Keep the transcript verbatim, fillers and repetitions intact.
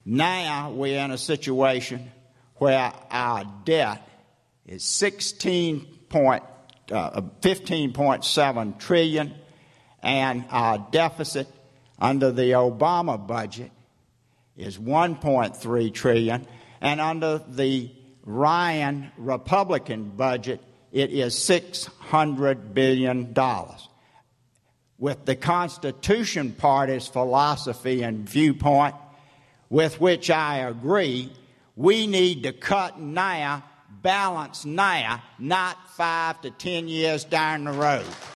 Now we're in a situation where our debt is sixteen point, uh, fifteen point seven trillion dollars, and our deficit under the Obama budget is one point three trillion dollars, and under the Ryan Republican budget, it is six hundred billion dollars. With the Constitution Party's philosophy and viewpoint, with which I agree, we need to cut now, balance now, not five to ten years down the road.